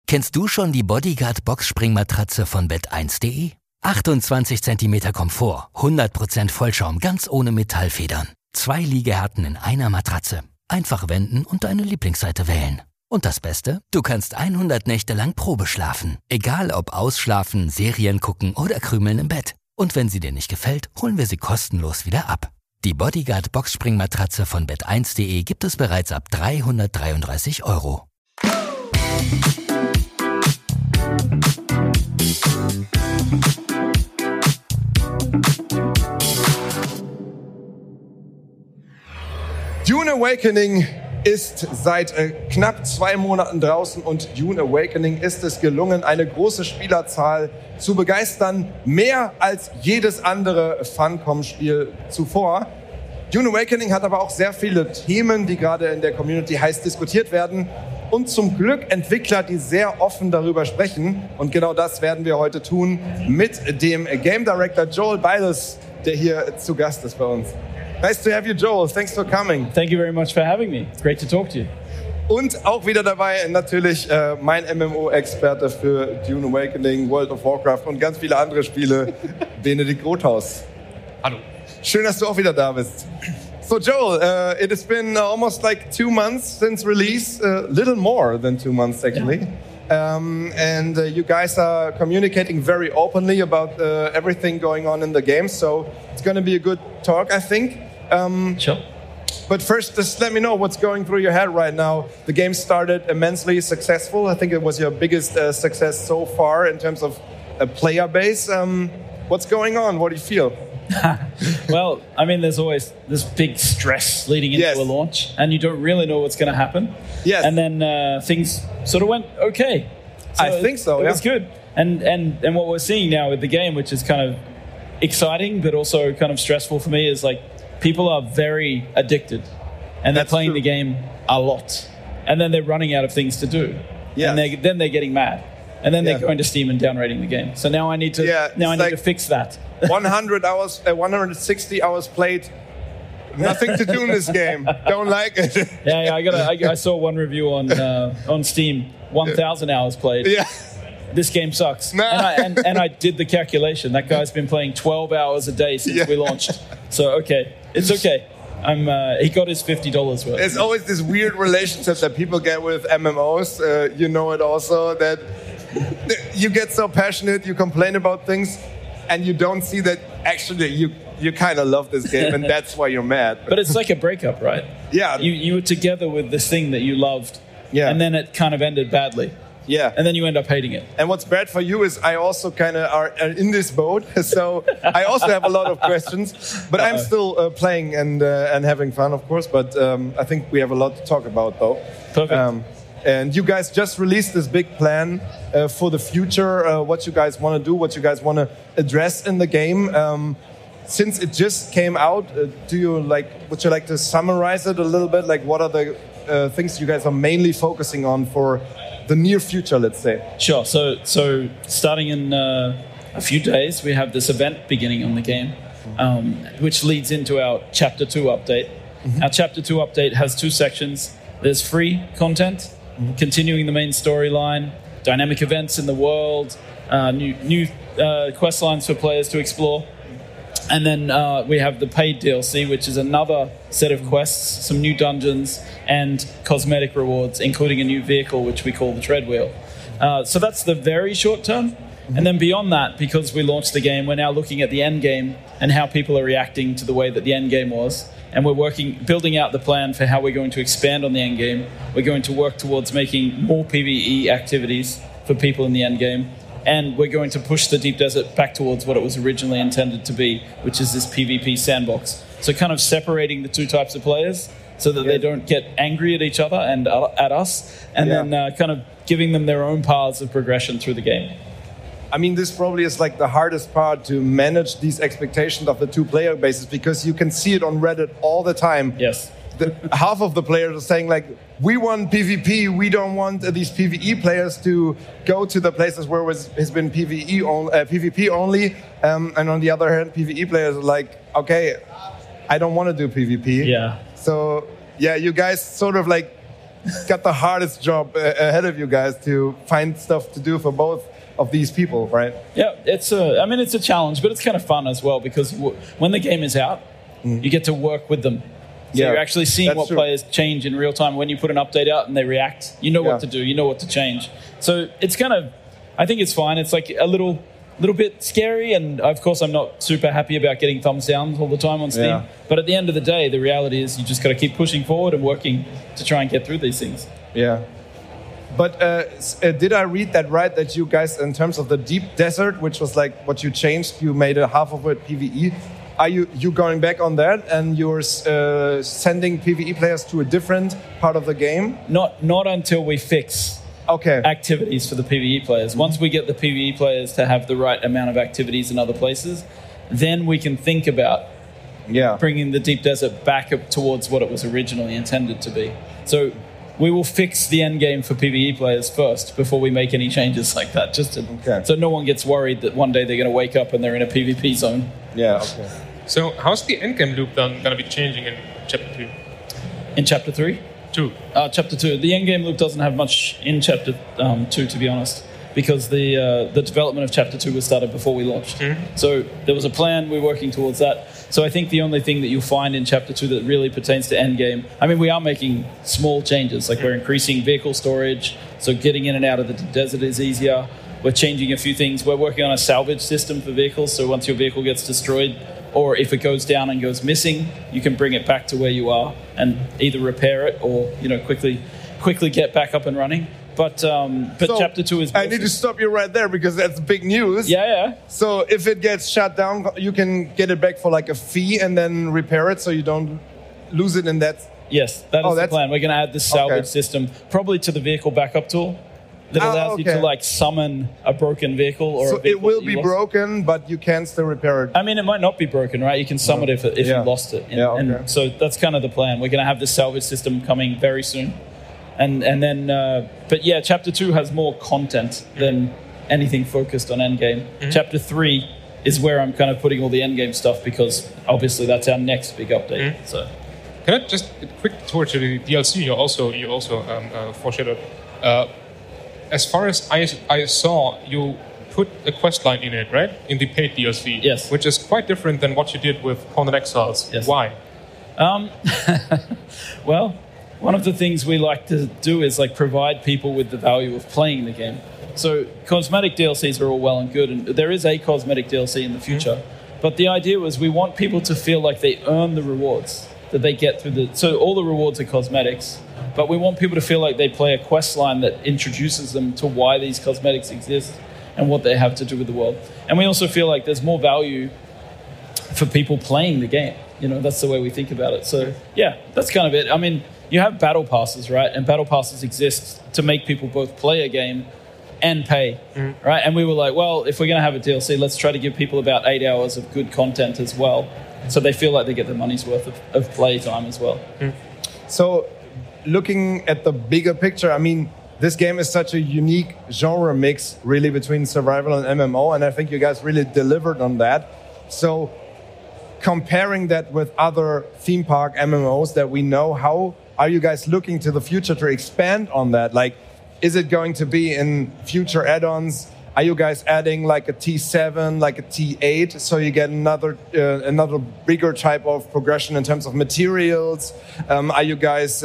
Kennst du schon die Bodyguard Boxspringmatratze von Bett1.de? 28 cm Komfort, 100% Vollschaum, ganz ohne Metallfedern. 2 Liegehärten in einer Matratze. Einfach wenden und deine Lieblingsseite wählen. Und das Beste? Du kannst 100 Nächte lang Probe schlafen. Egal ob ausschlafen, Serien gucken oder krümeln im Bett. Und wenn sie dir nicht gefällt, holen wir sie kostenlos wieder ab. Die Bodyguard Boxspringmatratze von Bett1.de gibt es bereits ab 333 €. Dune Awakening ist seit knapp 2 Monaten draußen und Dune Awakening ist es gelungen, eine große Spielerzahl zu begeistern. Mehr als jedes andere Funcom-Spiel zuvor. Dune Awakening hat aber auch sehr viele Themen, die gerade in der Community heiß diskutiert werden. Und zum Glück Entwickler, die sehr offen darüber sprechen. Und genau das werden wir heute tun mit dem Game Director Joel Byles, der hier zu Gast ist bei uns. Nice to have you, Joel. Thanks for coming. Thank you very much for having me. It's great to talk to you. Und auch wieder dabei natürlich mein MMO-Experte für Dune Awakening, World of Warcraft und ganz viele andere Spiele, Benedikt Rothaus. Hallo. Schön, dass du auch wieder da bist. So Joel, it has been almost like 2 months since release, little more than 2 months actually. Yeah. And you guys are communicating very openly about everything going on in the game, so it's going to be a good talk, I think. Sure. But first, just let me know what's going through your head right now. The game started immensely successful. I think it was your biggest success so far in terms of a player base. What's going on? What do you feel? Well, I mean, there's always this big stress leading into a launch, and you don't really know what's going to happen. Yes. And then things sort of went okay. So I think so. It was good. And what we're seeing now with the game, which is kind of exciting, but also kind of stressful for me, is like people are very addicted, and they're playing the game a lot, and then they're running out of things to do. Yeah. And then they're getting mad. And then they're going to Steam and downrating the game. So now I need to need to fix that. 100 hours, 160 hours played. Nothing to do in this game. Don't like it. I saw one review on Steam. 1,000 hours played. Yeah. This game sucks. No. And I did the calculation. That guy's been playing 12 hours a day since we launched. So it's okay. He got his $50 worth. There's always this weird relationship that people get with MMOs. You know it also, that you get so passionate, you complain about things, and you don't see that actually you kind of love this game, and that's why you're mad. But it's like a breakup, right? Yeah. You were together with this thing that you loved, and then it kind of ended badly. Yeah. And then you end up hating it. And what's bad for you is I also kind of are in this boat, so I also have a lot of questions. But I'm still playing and having fun, of course. But I think we have a lot to talk about, though. Perfect. And you guys just released this big plan for the future, what you guys want to do, what you guys want to address in the game. Since it just came out, would you like to summarize it a little bit? Like, what are the things you guys are mainly focusing on for the near future, let's say? Sure. So starting in a few days, we have this event beginning on the game, which leads into our Chapter 2 update. Mm-hmm. Our Chapter 2 update has 2 sections. There's free content, continuing the main storyline, dynamic events in the world, new quest lines for players to explore. And then we have the paid DLC, which is another set of quests, some new dungeons, and cosmetic rewards, including a new vehicle, which we call the Treadwheel. So that's the very short term. And then beyond that, because we launched the game, we're now looking at the end game and how people are reacting to the way that the end game was. And we're building out the plan for how we're going to expand on the end game. We're going to work towards making more PvE activities for people in the end game. And we're going to push the Deep Desert back towards what it was originally intended to be, which is this PvP sandbox. So kind of separating the 2 types of players so that they don't get angry at each other and at us, and then kind of giving them their own paths of progression through the game. I mean, this probably is like the hardest part to manage these expectations of the 2 player bases, because you can see it on Reddit all the time. Yes. Half of the players are saying, like, we want PvP, we don't want these PvE players to go to the places where it has been PvP only. And on the other hand, PvE players are like, okay, I don't want to do PvP. Yeah. So, yeah, you guys sort of like got the hardest job ahead of you guys to find stuff to do for both of these people, right? Yeah, it's a challenge, but it's kind of fun as well because when the game is out, you get to work with them. So you're actually seeing what players change in real time. When you put an update out and they react, you know what to do, you know what to change. So it's kind of, I think it's fine. It's like a little bit scary, and of course I'm not super happy about getting thumbs down all the time on Steam. Yeah. But at the end of the day, the reality is you just got to keep pushing forward and working to try and get through these things. Yeah. But did I read that right, that you guys, in terms of the Deep Desert, which was like what you changed, you made a half of it PvE. Are you going back on that and you're sending PvE players to a different part of the game? Not until we fix activities for the PvE players. Once we get the PvE players to have the right amount of activities in other places, then we can think about bringing the Deep Desert back up towards what it was originally intended to be. So we will fix the end game for PvE players first before we make any changes like that, just so no one gets worried that one day they're going to wake up and they're in a PvP zone. Yeah, okay. So how's the endgame loop then going to be changing in Chapter 2? In Chapter 3? 2. Chapter 2. The endgame loop doesn't have much in Chapter 2, to be honest, because the development of Chapter 2 was started before we launched. Mm-hmm. So there was a plan, we're working towards that. So I think the only thing that you'll find in Chapter 2 that really pertains to endgame, I mean, we are making small changes, like we're increasing vehicle storage, so getting in and out of the desert is easier. We're changing a few things. We're working on a salvage system for vehicles, so once your vehicle gets destroyed, or if it goes down and goes missing, you can bring it back to where you are and either repair it or quickly get back up and running. But Chapter 2 is... I need to stop you right there because that's big news. Yeah. So if it gets shut down, you can get it back for like a fee and then repair it so you don't lose it in that... Yes, that is the plan. We're going to add this salvage system probably to the vehicle backup tool. That allows you to summon a broken vehicle or a vehicle. So it will be broken, but you can still repair it. I mean, it might not be broken, right? You can summon it if you lost it. And so that's kind of the plan. We're going to have this salvage system coming very soon. And then, but yeah, Chapter 2 has more content than anything focused on endgame. Mm-hmm. Chapter 3 is where I'm kind of putting all the endgame stuff because obviously that's our next big update. Mm-hmm. So, can I just a quick tour to the DLC? You also foreshadowed. As far as I saw, you put a quest line in it, right? In the paid DLC. Yes. Which is quite different than what you did with Conan Exiles. Yes. Why? Well, one of the things we like to do is provide people with the value of playing the game. So cosmetic DLCs are all well and good, and there is a cosmetic DLC in the future. Mm-hmm. But the idea was we want people to feel like they earn the rewards that they get through so all the rewards are cosmetics. But we want people to feel like they play a quest line that introduces them to why these cosmetics exist and what they have to do with the world. And we also feel like there's more value for people playing the game. That's the way we think about it. So, yeah, that's kind of it. I mean, you have battle passes, right? And battle passes exist to make people both play a game and pay, right? And we were like, well, if we're going to have a DLC, let's try to give people about 8 hours of good content as well. So they feel like they get their money's worth of play time as well. So... looking at the bigger picture, I mean, this game is such a unique genre mix, really, between survival and MMO, and I think you guys really delivered on that. So, comparing that with other theme park MMOs that we know, how are you guys looking to the future to expand on that? Like, is it going to be in future add-ons? Are you guys adding like a T7, like a T8, so you get another bigger type of progression in terms of materials? Are you guys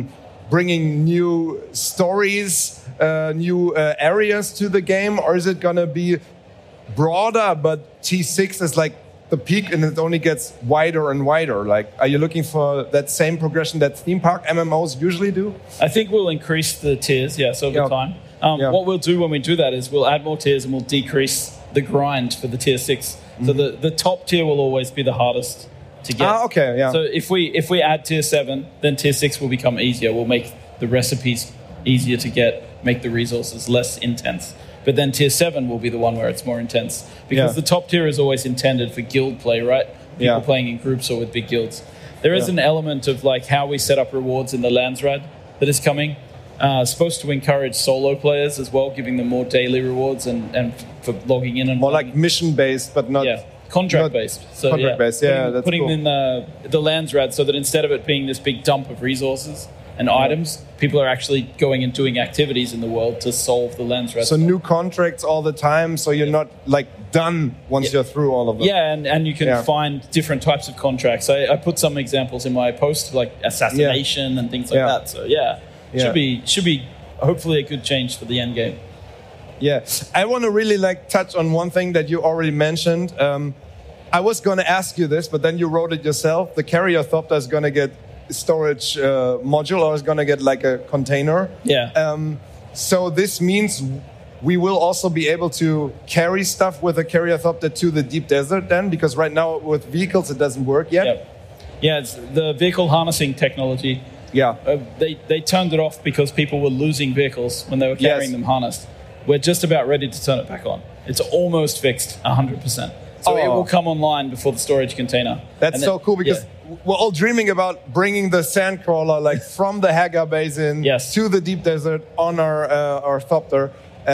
bringing new stories, new areas to the game, or is it going to be broader, but T6 is like the peak and it only gets wider and wider? Like, are you looking for that same progression that theme park MMOs usually do? I think we'll increase the tiers, over time. What we'll do when we do that is we'll add more tiers and we'll decrease the grind for the tier 6. So the top tier will always be the hardest to get. So if we add tier 7, then tier 6 will become easier. We'll make the recipes easier to get, make the resources less intense. But then tier 7 will be the one where it's more intense. Because the top tier is always intended for guild play, right? People playing in groups or with big guilds. There is an element of how we set up rewards in the Landsrad that is coming. Supposed to encourage solo players as well, giving them more daily rewards and for logging in and more like mission based, but not contract based. So contract based, that's putting cool. in the Landsrad so that instead of it being this big dump of resources, and items. People are actually going and doing activities in the world to solve the lens red So spot. new contracts all the time, so you're not like done once you're through all of them. Yeah, and you can find different types of contracts. I put some examples in my post, like assassination and things like that. So should be hopefully a good change for the end game. Yeah, I want to really like touch on one thing that you already mentioned. I was going to ask you this, but then you wrote it yourself. The Karyotopter is going to get storage module, or is going to get like a container. Yeah. So this means we will also be able to carry stuff with a Karyotopter to the deep desert then, because right now with vehicles it doesn't work yet. Yeah, it's the vehicle harnessing technology. Yeah. They turned it off because people were losing vehicles when they were carrying them harnessed. We're just about ready to turn it back on. It's almost fixed, 100%. So it will come online before the storage container. That's so cool, because we're all dreaming about bringing the Sandcrawler like from the Hagar Basin to the deep desert on our Thopter.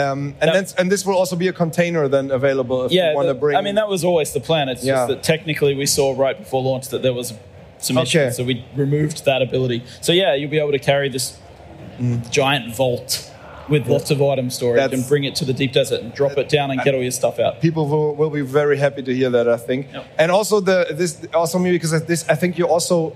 And this will also be a container then available if you want to bring. I mean, that was always the plan. It's just that technically we saw right before launch that there was some issues, so we removed that ability. So you'll be able to carry this giant vault with lots of item storage and bring it to the deep desert and drop it down and get all your stuff out. People will be very happy to hear that, I think. And also because I think you also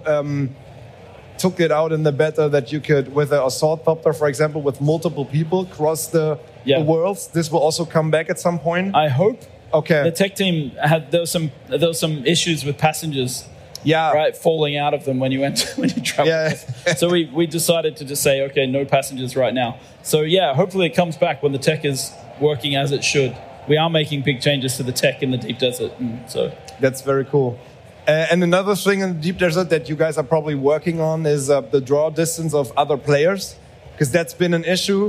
took it out in the beta that you could, with an Assault Thopter, for example, with multiple people cross the worlds. This will also come back at some point. I hope. Okay. The tech team there was some issues with passengers. Falling out of them when you travel. So we decided to just say, okay, no passengers right now. So hopefully it comes back when the tech is working as it should. We are making big changes to the tech in the deep desert, and so that's very cool. And another thing in the deep desert that you guys are probably working on is the draw distance of other players, because that's been an issue.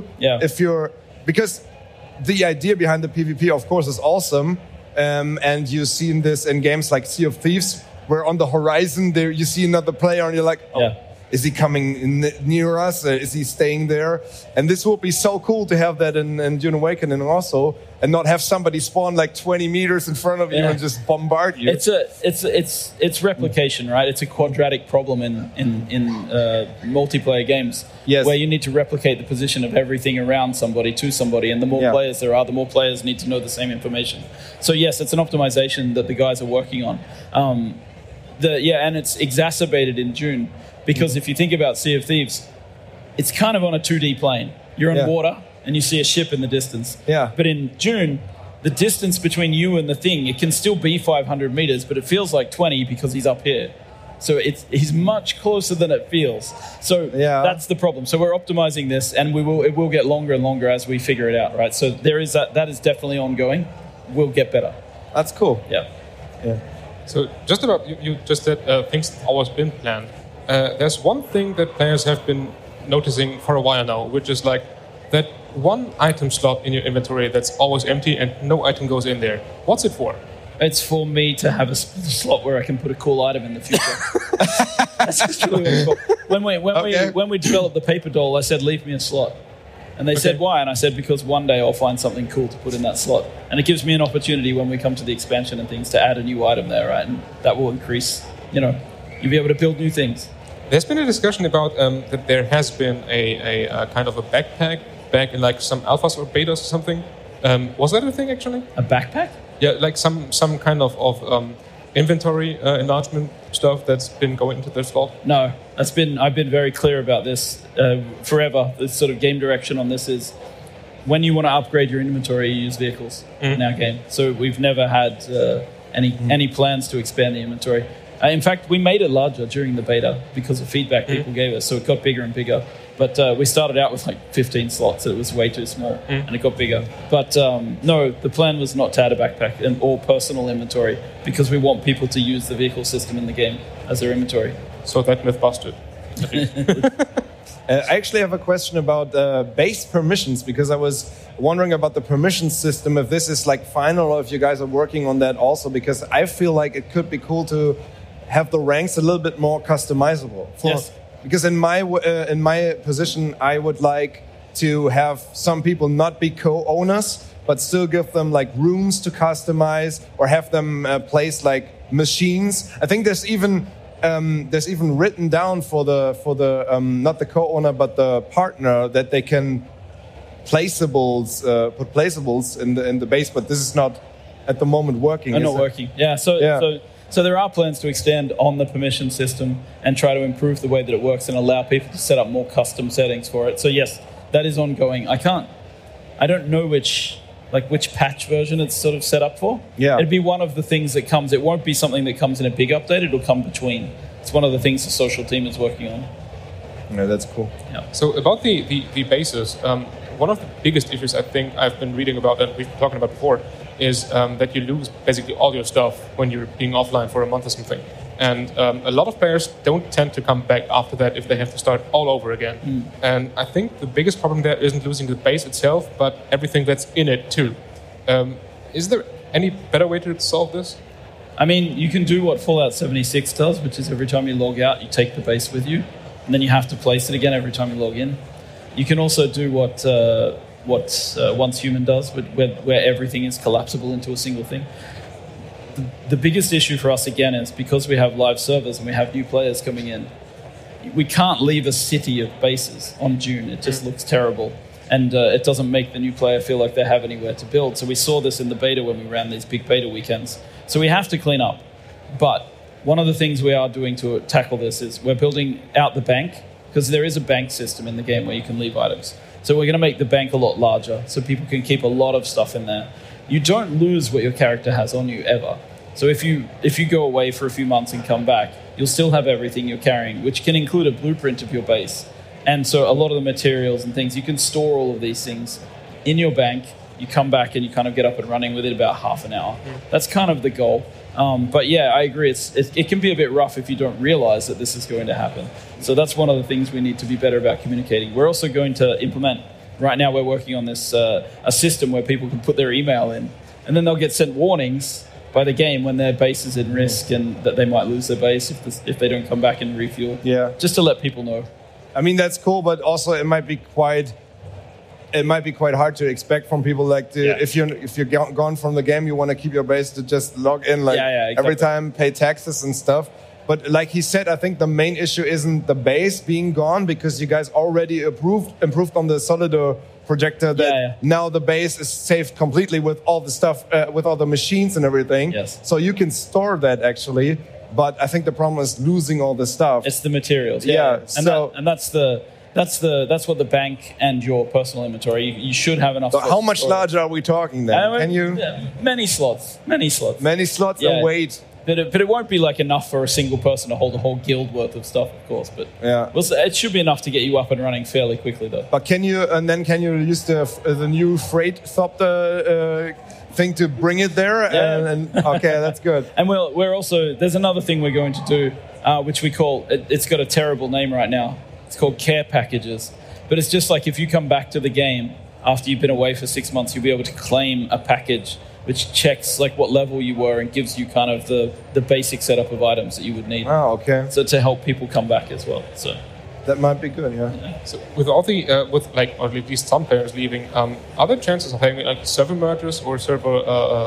Because the idea behind the PvP, of course, is awesome, and you've seen this in games like Sea of Thieves, where on the horizon there you see another player and you're like, is he coming near us? Is he staying there? And this would be so cool to have that in Dune Awakening also, and not have somebody spawn like 20 meters in front of you and just bombard you. It's replication, right? It's a quadratic problem in multiplayer games, where you need to replicate the position of everything around somebody to somebody, and the more players there are, the more players need to know the same information. So yes, it's an optimization that the guys are working on. And it's exacerbated in Dune, because if you think about Sea of Thieves, it's kind of on a 2D plane. You're on water and you see a ship in the distance. But in Dune, the distance between you and the thing, it can still be 500 meters, but it feels like 20 because he's up here. So he's much closer than it feels. So that's the problem. So we're optimizing this, and it will get longer and longer as we figure it out, right? So there is that is definitely ongoing. We'll get better. That's cool. Yeah. So just about, you just said things have always been planned. There's one thing that players have been noticing for a while now, which is like that one item slot in your inventory that's always empty and no item goes in there. What's it for? It's for me to have a slot where I can put a cool item in the future. That's just really what it's for. When we developed the paper doll, I said, leave me a slot. And they said, why? And I said, because one day I'll find something cool to put in that slot. And it gives me an opportunity when we come to the expansion and things to add a new item there, right? And that will increase, you'll be able to build new things. There's been a discussion about that there has been a kind of a backpack back in like some alphas or betas or something. Was that a thing actually? A backpack? Yeah, like some kind of inventory enlargement stuff that's been going into the slot. No, I've been very clear about this forever. The sort of game direction on this is when you want to upgrade your inventory, you use vehicles in our game. So we've never had any plans to expand the inventory. In fact, we made it larger during the beta because of feedback people gave us, so it got bigger and bigger. But we started out with like 15 slots, so it was way too small, and it got bigger. But no, the plan was not to add a backpack or personal inventory, because we want people to use the vehicle system in the game as their inventory. So that myth busted. I actually have a question about base permissions, because I was wondering about the permission system, if this is like final or if you guys are working on that also, because I feel like it could be cool to have the ranks a little bit more customizable. Because in my position, I would like to have some people not be co-owners, but still give them like rooms to customize, or have them place like machines. I think there's even there's even written down for the not the co-owner but the partner that they can put placeables in the base, but this is not at the moment working. Not working. Yeah. So there are plans to extend on the permission system and try to improve the way that it works and allow people to set up more custom settings for it. So yes, that is ongoing. I don't know which patch version it's sort of set up for. Yeah. It'd be one of the things that comes. It won't be something that comes in a big update. It'll come between. It's one of the things the social team is working on. Yeah, that's cool. Yeah. So about the bases, one of the biggest issues I think I've been reading about and we've been talking about before is that you lose basically all your stuff when you're being offline for a month or something. And a lot of players don't tend to come back after that if they have to start all over again. And I think the biggest problem there isn't losing the base itself, but everything that's in it too. Is there any better way to solve this? I mean, you can do what Fallout 76 does, which is every time you log out, you take the base with you, and then you have to place it again every time you log in. You can also do what Once Human does, where everything is collapsible into a single thing. The biggest issue for us, again, is because we have live servers and we have new players coming in, we can't leave a city of bases on Dune. It just looks terrible. And it doesn't make the new player feel like they have anywhere to build. So we saw this in the beta when we ran these big beta weekends. So we have to clean up. But one of the things we are doing to tackle this is we're building out the bank, because there is a bank system in the game where you can leave items. So we're going to make the bank a lot larger so people can keep a lot of stuff in there. You don't lose what your character has on you ever. So if you go away for a few months and come back, you'll still have everything you're carrying, which can include a blueprint of your base. And so a lot of the materials and things, you can store all of these things in your bank. You come back and you kind of get up and running within about half an hour. That's kind of the goal. But yeah, I agree. It can be a bit rough if you don't realize that this is going to happen. So that's one of the things we need to be better about communicating. We're also going to implement, right now we're working on this, a system where people can put their email in, and then they'll get sent warnings by the game when their base is in risk and that they might lose their base if they don't come back and refuel. Yeah. Just to let people know. I mean, that's cool, but also it might be quite hard to expect from people. If you're gone from the game, you want to keep your base to just log in exactly. Every time, pay taxes and stuff. But like he said, I think the main issue isn't the base being gone, because you guys already improved on the Solidor projector that now the base is saved completely with all the stuff, with all the machines and everything. Yes. So you can store that actually. But I think the problem is losing all the stuff. It's the materials. Yeah. And that's what the bank and your personal inventory. You should have enough. So how much larger are we talking then? Can you? Many slots. Many slots and weight. But it won't be like enough for a single person to hold a whole guild worth of stuff, of course. But it should be enough to get you up and running fairly quickly, though. But can you use the new freight thopter thing to bring it there? Yeah. Okay, that's good. And we're also, there's another thing we're going to do, which we call, it's got a terrible name right now. It's called care packages. But it's just like if you come back to the game after you've been away for 6 months, you'll be able to claim a package which checks like what level you were and gives you kind of the basic setup of items that you would need. Oh, okay. So to help people come back as well. So that might be good, yeah. So with all the or at least some players leaving, are there chances of having like server mergers or server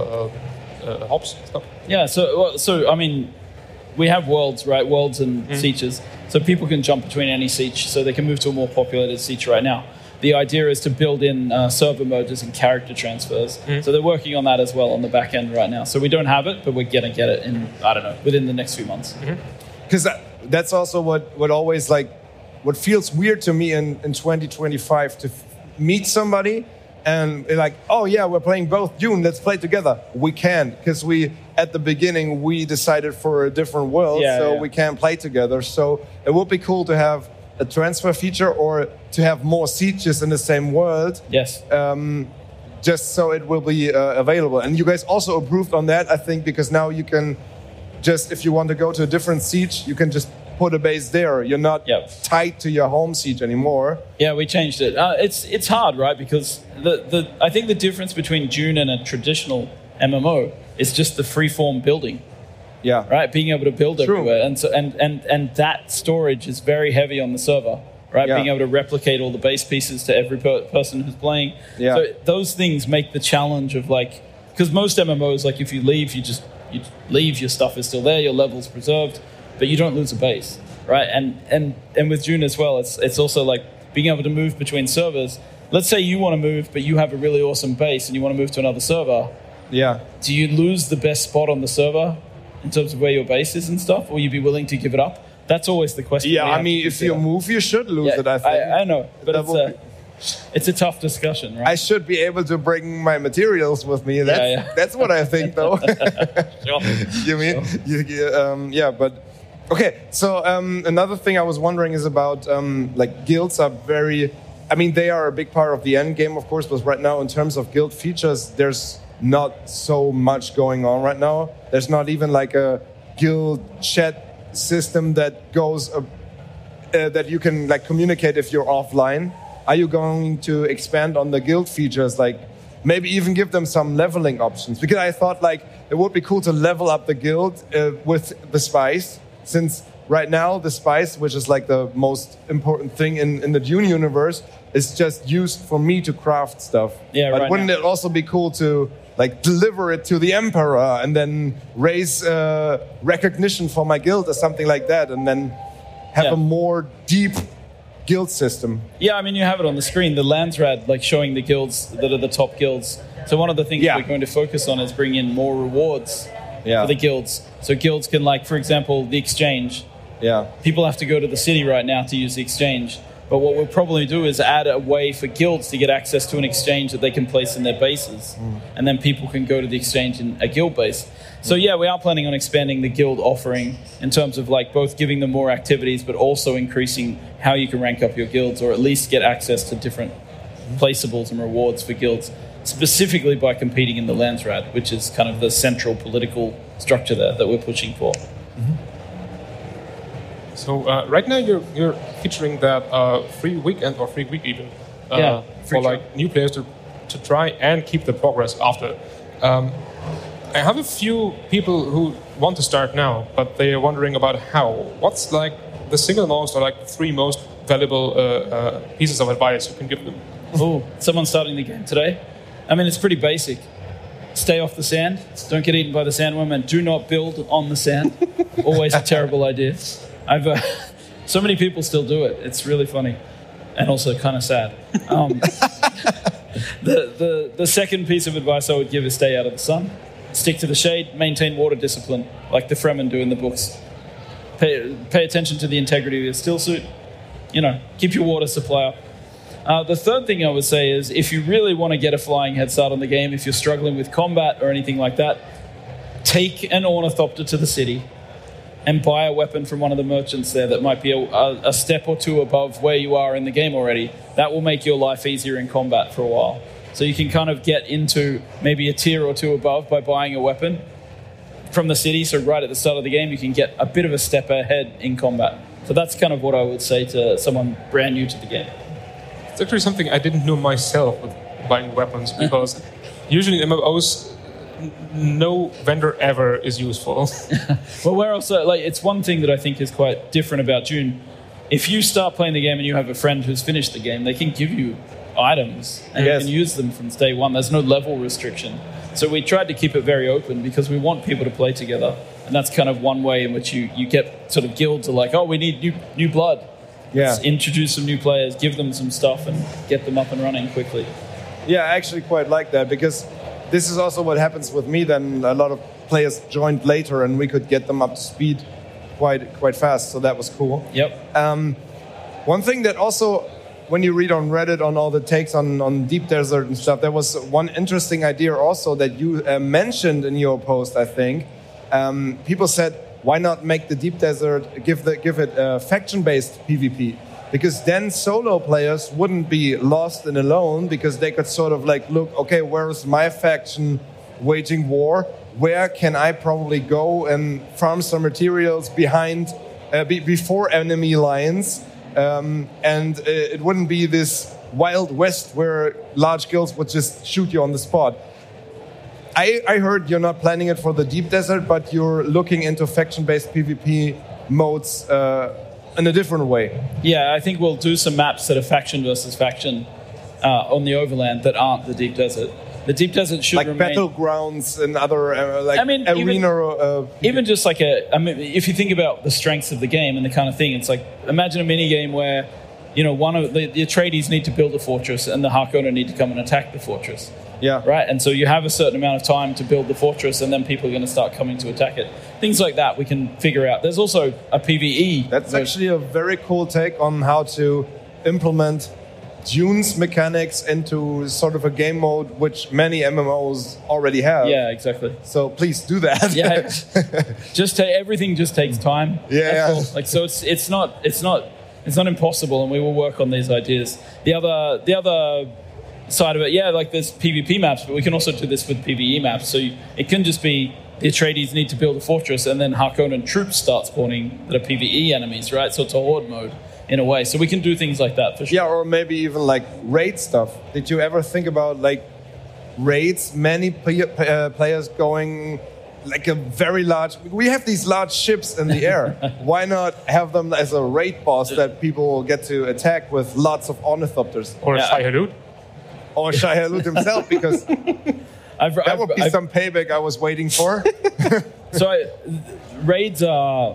hops stuff? Yeah. So I mean, we have worlds, right? Worlds and sietches. So people can jump between any siege. So they can move to a more populated siege right now. The idea is to build in server mergers and character transfers. So they're working on that as well on the back end right now. So we don't have it, but we're going to get it in, I don't know, within the next few months. Because that's also what always what feels weird to me in 2025 to meet somebody and be like, oh yeah, we're playing both Dune, let's play together. We can't, because at the beginning we decided for a different world, we can't play together. So it would be cool to have a transfer feature or to have more sieges in the same world. Yes. Just so it will be available. And you guys also approved on that, I think, because now you can just, if you want to go to a different siege, you can just put a base there. You're not tied to your home siege anymore. Yeah, we changed it. It's hard, right? Because I think the difference between Dune and a traditional MMO is just the freeform building. Yeah. Right. Being able to build everywhere, and so and that storage is very heavy on the server. Right. Yeah. Being able to replicate all the base pieces to every person who's playing. Yeah. So those things make the challenge of because most MMOs, if you leave, you leave, your stuff is still there, your level's preserved. but you don't lose a base, right? And with June as well, it's also like being able to move between servers. Let's say you want to move, but you have a really awesome base and you want to move to another server. Yeah. Do you lose the best spot on the server in terms of where your base is and stuff? Or will you be willing to give it up? That's always the question. Yeah, I mean, if you move, you should lose it, I think. I know, but it's a tough discussion, right? I should be able to bring my materials with me. That's what I think, though. Sure. You mean? Sure. Yeah, but... Okay, so another thing I was wondering is about, like, guilds are very... I mean, they are a big part of the end game, of course, but right now, in terms of guild features, there's not so much going on right now. There's not even, like, a guild chat system that goes... that you can, like, communicate if you're offline. Are you going to expand on the guild features, like, maybe even give them some leveling options? Because I thought, like, it would be cool to level up the guild with the spice, since right now the spice, which is like the most important thing in the Dune universe, is just used for me to craft stuff. Yeah, but right wouldn't it also be cool to like deliver it to the Emperor and then raise recognition for my guild or something like that, and then have a more deep guild system? Yeah, I mean, you have it on the screen, the Landsrad, like showing the guilds that are the top guilds. So one of the things we're going to focus on is bring in more rewards for the guilds. So guilds can, like, for example, the exchange. Yeah. People have to go to the city right now to use the exchange. But what we'll probably do is add a way for guilds to get access to an exchange that they can place in their bases. And then people can go to the exchange in a guild base. So yeah, we are planning on expanding the guild offering in terms of like both giving them more activities, but also increasing how you can rank up your guilds, or at least get access to different placeables and rewards for guilds, specifically by competing in the Landsrad, which is kind of the central political structure there that we're pushing for. So right now you're featuring that free weekend or free week even for like new players to try and keep the progress after. I have a few people who want to start now, but they are wondering about how. What's like the single most or like 3 most valuable pieces of advice you can give them? Oh, someone starting the game today? I mean, it's pretty basic. Stay off the sand. Don't get eaten by the sandworm, and do not build on the sand. Always a terrible idea. So many people still do it. It's really funny, and also kind of sad. The second piece of advice I would give is stay out of the sun. Stick to the shade. Maintain water discipline, like the Fremen do in the books. Pay attention to the integrity of your still suit. You know, keep your water supply up. The third thing I would say is, if you really want to get a flying head start on the game, if you're struggling with combat or anything like that, take an ornithopter to the city and buy a weapon from one of the merchants there that might be a step or two above where you are in the game already. That will make your life easier in combat for a while. So you can kind of get into maybe a tier or two above by buying a weapon from the city. So right at the start of the game, you can get a bit of a step ahead in combat. So that's kind of what I would say to someone brand new to the game. It's actually something I didn't know myself with buying weapons, because usually in MMOs, no vendor ever is useful. Well, we're also, like, it's one thing that I think is quite different about Dune. If you start playing the game and you have a friend who's finished the game, they can give you items and you can use them from day one. There's no level restriction. So we tried to keep it very open because we want people to play together. And that's kind of one way in which you get sort of guilds are like, oh, we need new blood. Yeah. Let's introduce some new players, give them some stuff, and get them up and running quickly. Yeah, I actually quite like that, because this is also what happens with me. Then a lot of players joined later, and we could get them up to speed quite fast. So that was cool. Yep. One thing that also, when you read on Reddit on all the takes on Deep Desert and stuff, there was one interesting idea also that you mentioned in your post, I think. People said, why not make the Deep Desert, give it a faction-based PvP? Because then solo players wouldn't be lost and alone, because they could sort of like look, okay, where's my faction waging war? Where can I probably go and farm some materials before enemy lines? And it wouldn't be this Wild West where large guilds would just shoot you on the spot. I heard you're not planning it for the Deep Desert, but you're looking into faction-based PvP modes in a different way. Yeah, I think we'll do some maps that are faction versus faction on the Overland that aren't the Deep Desert. The deep desert should like remain battlegrounds and other I mean, arena. Even just like if you think about the strengths of the game and the kind of thing, it's like imagine a mini game where one of the Atreides need to build a fortress and the Harkonnen need to come and attack the fortress. Yeah. Right. And so you have a certain amount of time to build the fortress, and then people are going to start coming to attack it. Things like that we can figure out. There's also a PvE. That's actually a very cool take on how to implement Dune's mechanics into sort of a game mode which many MMOs already have. Yeah, exactly. So please do that. Yeah, everything just takes time. Yeah. That's all. Like so, it's not impossible, and we will work on these ideas. The other side of it, like there's PvP maps, but we can also do this with PvE maps. So it can just be the Atreides need to build a fortress, and then Harkonnen troops start spawning that are PvE enemies, right? So it's a horde mode in a way. So we can do things like that for sure. Yeah, or maybe even like raid stuff. Did you ever think about like raids? Many players going like a very large. We have these large ships in the air. Why not have them as a raid boss that people get to attack with lots of ornithopters? Or Shai-Hulud? Or Shai-Hulud himself, because that would be some payback I was waiting for. Raids are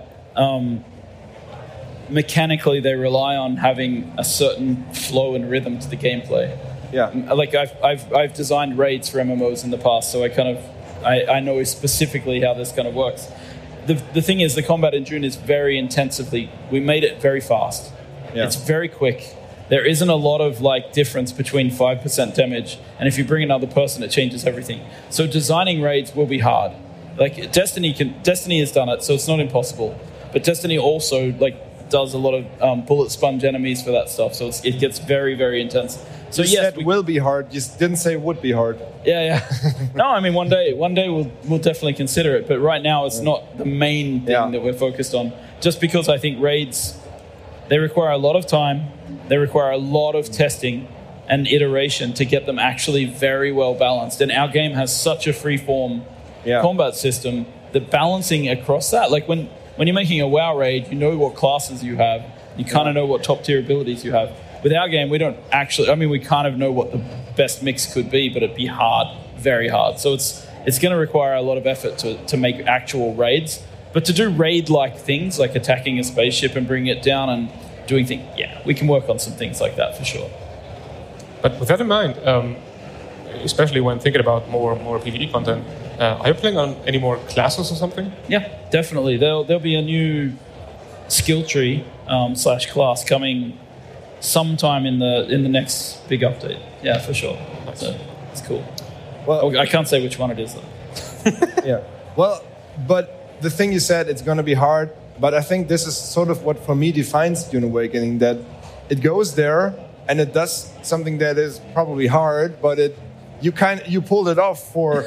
mechanically they rely on having a certain flow and rhythm to the gameplay. Yeah, like I've designed raids for MMOs in the past, so I know specifically how this kind of works. The thing is, the combat in Dune is very intensively. We made it very fast. Yeah. It's very quick. There isn't a lot of like difference between 5% damage, and if you bring another person, it changes everything. So designing raids will be hard. Like Destiny has done it, so it's not impossible. But Destiny also like does a lot of bullet sponge enemies for that stuff, so it gets very, very intense. So you said will be hard. You didn't say would be hard. Yeah. No, I mean one day we'll definitely consider it, but right now it's not the main thing that we're focused on. Just because I think raids, they require a lot of time, they require a lot of testing and iteration to get them actually very well balanced. And our game has such a free-form combat system that balancing across that, like when you're making a WoW raid, you know what classes you have, you kind of know what top-tier abilities you have. With our game, we don't actually, I mean, we kind of know what the best mix could be, but it'd be hard, very hard. So it's going to require a lot of effort to make actual raids. But to do raid-like things, like attacking a spaceship and bringing it down and doing things, we can work on some things like that for sure. But with that in mind, especially when thinking about more PvE content, are you playing on any more classes or something? Yeah, definitely. There'll be a new skill tree / class coming sometime in the next big update. Yeah, for sure. Nice. So it's cool. Well, I can't say which one it is though. Yeah. Well, but the thing you said, it's going to be hard, but I think this is sort of what for me defines Dune Awakening, that it goes there and it does something that is probably hard, but you pulled it off for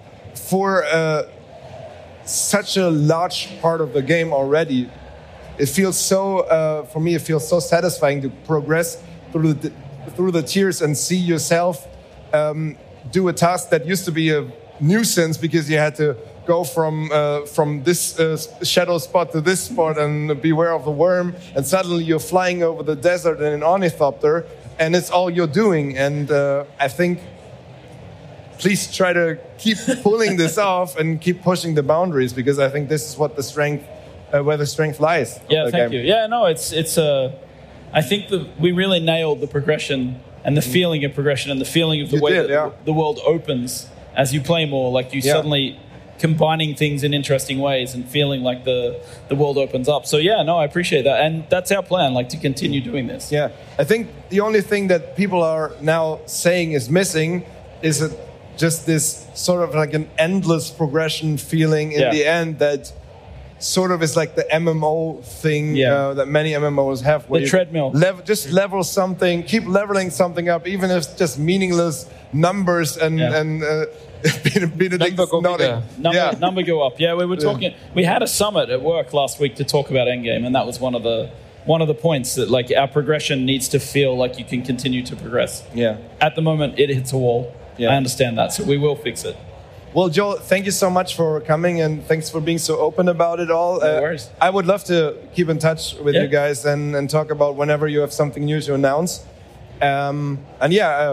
such a large part of the game already. It feels so for me. It feels so satisfying to progress through the tiers and see yourself do a task that used to be a nuisance because you had to go from this shadow spot to this spot and beware of the worm, and suddenly you're flying over the desert in an ornithopter, and it's all you're doing. And I think please try to keep pulling this off and keep pushing the boundaries, because I think this is what the strength, where the strength lies. Yeah, thank you. Yeah, no, it's I think we really nailed the progression and the feeling of progression and the feeling of the way that the world opens as you play more. Like you suddenly combining things in interesting ways and feeling like the world opens up. So I appreciate that, and that's our plan, like to continue doing this. Yeah, I think the only thing that people are now saying is missing is just this sort of like an endless progression feeling in the end that sort of is like the MMO thing that many MMOs have. Where the treadmill. Level something, keep leveling something up, even if it's just meaningless numbers and Benedict's nodding. Number go up. Yeah, we were talking. We had a summit at work last week to talk about Endgame, and that was one of the points that like our progression needs to feel like you can continue to progress. Yeah. At the moment, it hits a wall. Yeah. I understand that, so we will fix it. Well, Joel, thank you so much for coming, and thanks for being so open about it all. No worries. I would love to keep in touch with you guys and talk about whenever you have something new to announce.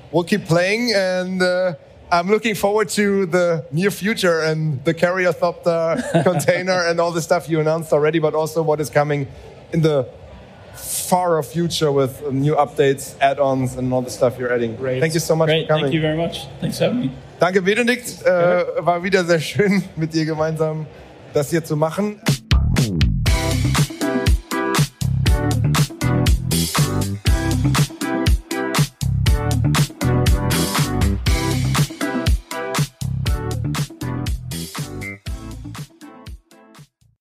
we'll keep playing, and I'm looking forward to the near future and the Karyotopter container and all the stuff you announced already, but also what is coming in the far future with new updates, add-ons, and all the stuff you're adding. Great. Thank you so much for coming. Thank you very much. Thanks for having me. Danke, Benedikt. War wieder sehr schön, mit dir gemeinsam das hier zu machen.